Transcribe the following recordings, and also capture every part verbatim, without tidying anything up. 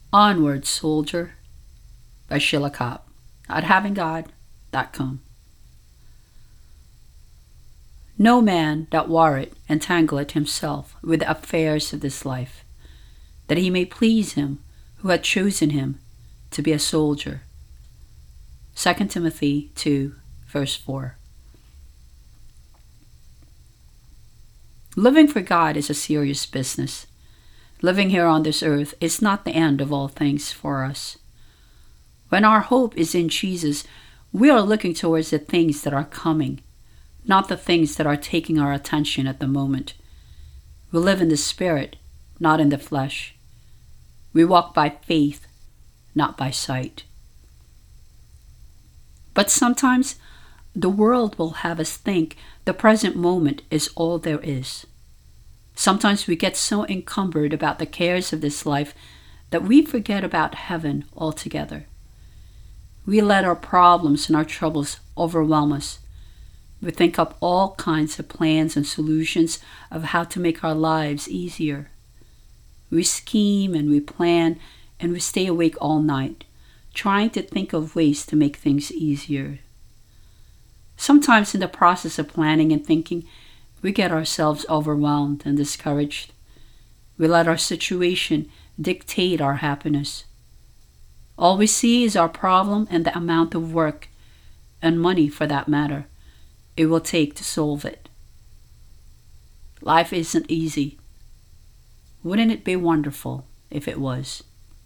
Onward, Soldier by Sheila Kopp at having god dot com. No man that warreth entangleth himself with the affairs of this life, that he may please him who hath chosen him to be a soldier. Second Timothy two, verse four. Living for God is a serious business. Living here on this earth is not the end of all things for us. When our hope is in Jesus, we are looking towards the things that are coming, not the things that are taking our attention at the moment. We live in the Spirit, not in the flesh. We walk by faith, not by sight. But sometimes the world will have us think the present moment is all there is. Sometimes we get so encumbered about the cares of this life that we forget about heaven altogether. We let our problems and our troubles overwhelm us. We think up all kinds of plans and solutions of how to make our lives easier. We scheme and we plan and we stay awake all night, trying to think of ways to make things easier. Sometimes in the process of planning and thinking, we get ourselves overwhelmed and discouraged. We let our situation dictate our happiness. All we see is our problem and the amount of work, and money for that matter, it will take to solve it. Life isn't easy. Wouldn't it be wonderful if it was?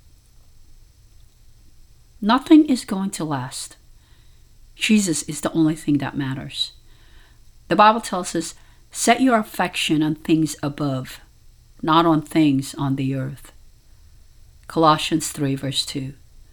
Nothing is going to last. Jesus is the only thing that matters. The Bible tells us, set your affection on things above, not on things on the earth. Colossians three, verse two.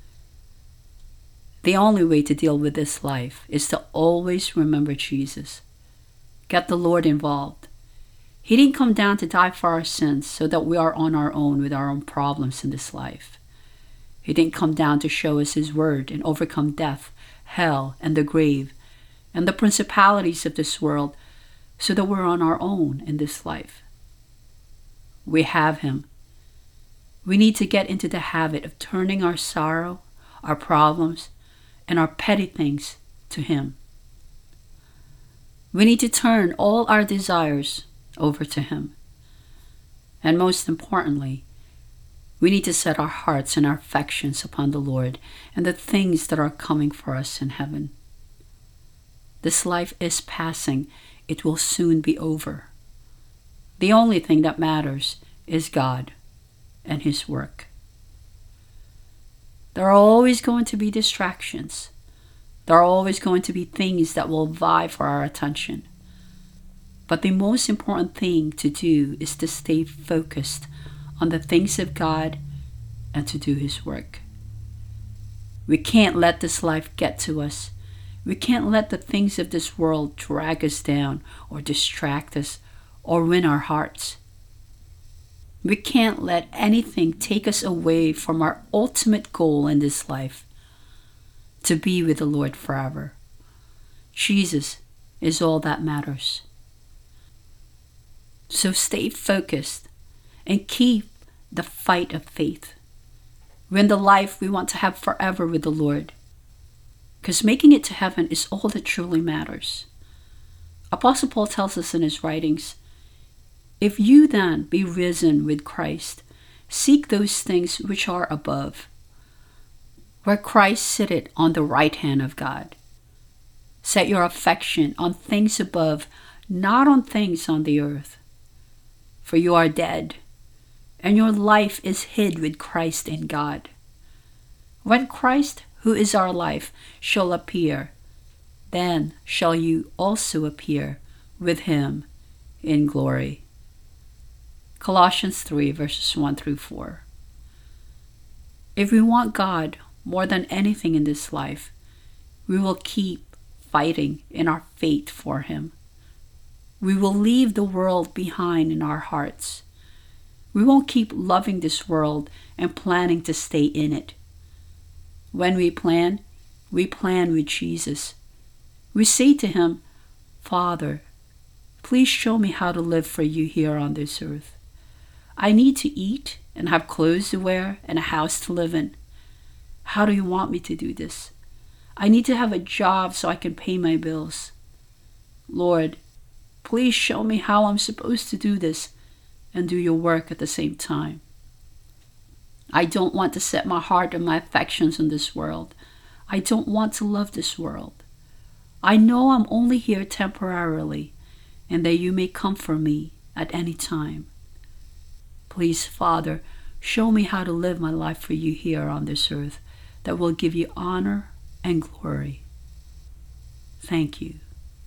The only way to deal with this life is to always remember Jesus. Get the Lord involved. He didn't come down to die for our sins so that we are on our own with our own problems in this life. He didn't come down to show us His word and overcome death, hell, and the grave, and the principalities of this world so that we're on our own in this life. We have Him. We need to get into the habit of turning our sorrow, our problems, and our petty things to Him. We need to turn all our desires over to Him. And most importantly, we need to set our hearts and our affections upon the Lord and the things that are coming for us in heaven. This life is passing. It will soon be over. The only thing that matters is God and His work. There are always going to be distractions. There are always going to be things that will vie for our attention. But the most important thing to do is to stay focused on the things of God and to do His work. We can't let this life get to us. We can't let the things of this world drag us down or distract us or win our hearts. We can't let anything take us away from our ultimate goal in this life, to be with the Lord forever. Jesus is all that matters. So stay focused and keep the fight of faith. Win the life we want to have forever with the Lord, because making it to heaven is all that truly matters. Apostle Paul tells us in his writings, if you then be risen with Christ, seek those things which are above, where Christ sitteth on the right hand of God. Set your affection on things above, not on things on the earth. For you are dead, and your life is hid with Christ in God. When Christ, who is our life, shall appear, then shall you also appear with Him in glory. Colossians three, verses one through four. If we want God more than anything in this life, we will keep fighting in our faith for Him. We will leave the world behind in our hearts. We won't keep loving this world and planning to stay in it. When we plan, we plan with Jesus. We say to Him, Father, please show me how to live for you here on this earth. I need to eat and have clothes to wear and a house to live in. How do you want me to do this? I need to have a job so I can pay my bills. Lord, please show me how I'm supposed to do this and do your work at the same time. I don't want to set my heart and my affections on this world. I don't want to love this world. I know I'm only here temporarily, and that you may come for me at any time. Please, Father, show me how to live my life for you here on this earth that will give you honor and glory. Thank you.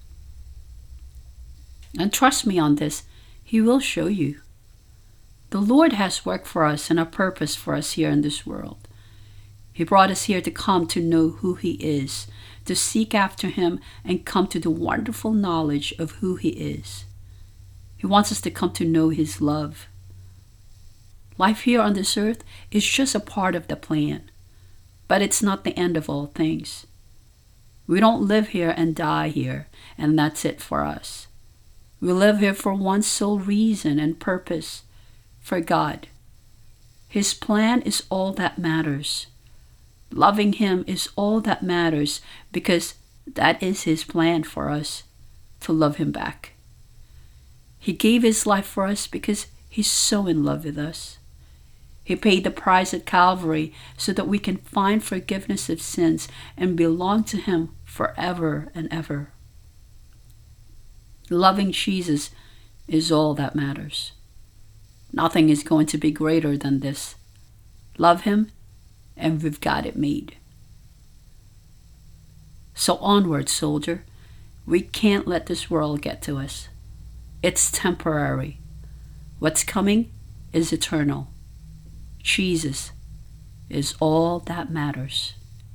And trust me on this, he will show you. The Lord has work for us and a purpose for us here in this world. He brought us here to come to know who he is, to seek after him and come to the wonderful knowledge of who he is. He wants us to come to know his love. Life here on this earth is just a part of the plan, but it's not the end of all things. We don't live here and die here, and that's it for us. We live here for one sole reason and purpose, for God. His plan is all that matters. Loving him is all that matters because that is his plan for us, to love him back. He gave his life for us because he's so in love with us. He paid the price at Calvary so that we can find forgiveness of sins and belong to him forever and ever. Loving Jesus is all that matters. Nothing is going to be greater than this. Love him, and we've got it made. So onward, soldier. We can't let this world get to us. It's temporary. What's coming is eternal. Jesus is all that matters.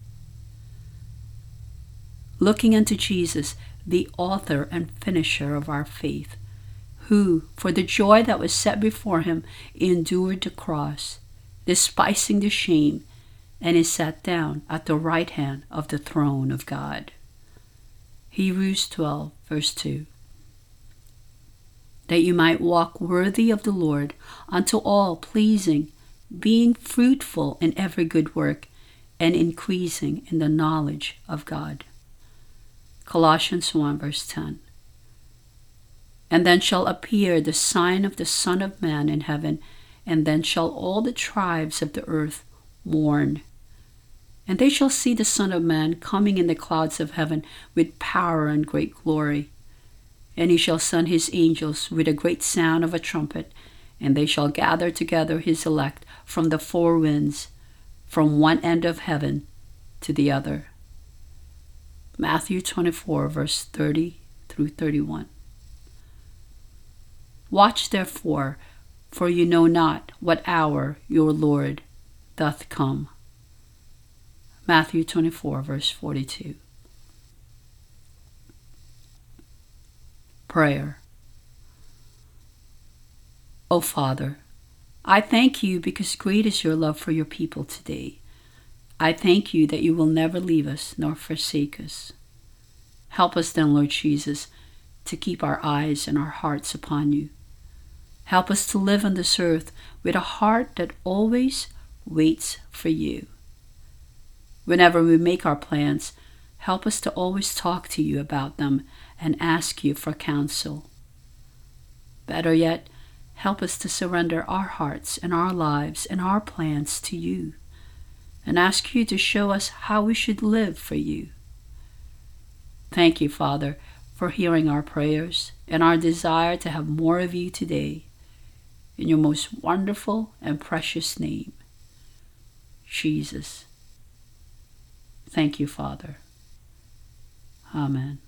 Looking unto Jesus, the author and finisher of our faith, who, for the joy that was set before him, endured the cross, despising the shame, and is sat down at the right hand of the throne of God. Hebrews twelve, verse two. That you might walk worthy of the Lord unto all pleasing, being fruitful in every good work, and increasing in the knowledge of God. Colossians one, verse ten. And then shall appear the sign of the Son of Man in heaven, and then shall all the tribes of the earth mourn. And they shall see the Son of Man coming in the clouds of heaven with power and great glory. And he shall send his angels with a great sound of a trumpet, and they shall gather together his elect from the four winds, from one end of heaven to the other. Matthew twenty-four, verse thirty through thirty-one. Watch therefore, for you know not what hour your Lord doth come. Matthew twenty-four, verse forty-two. Prayer. O Father, I thank you because great is your love for your people today. I thank you that you will never leave us nor forsake us. Help us then, Lord Jesus, to keep our eyes and our hearts upon you. Help us to live on this earth with a heart that always waits for you. Whenever we make our plans, help us to always talk to you about them and ask you for counsel. Better yet, help us to surrender our hearts and our lives and our plans to you and ask you to show us how we should live for you. Thank you, Father, for hearing our prayers and our desire to have more of you today. In your most wonderful and precious name, Jesus. Thank you, Father. Amen.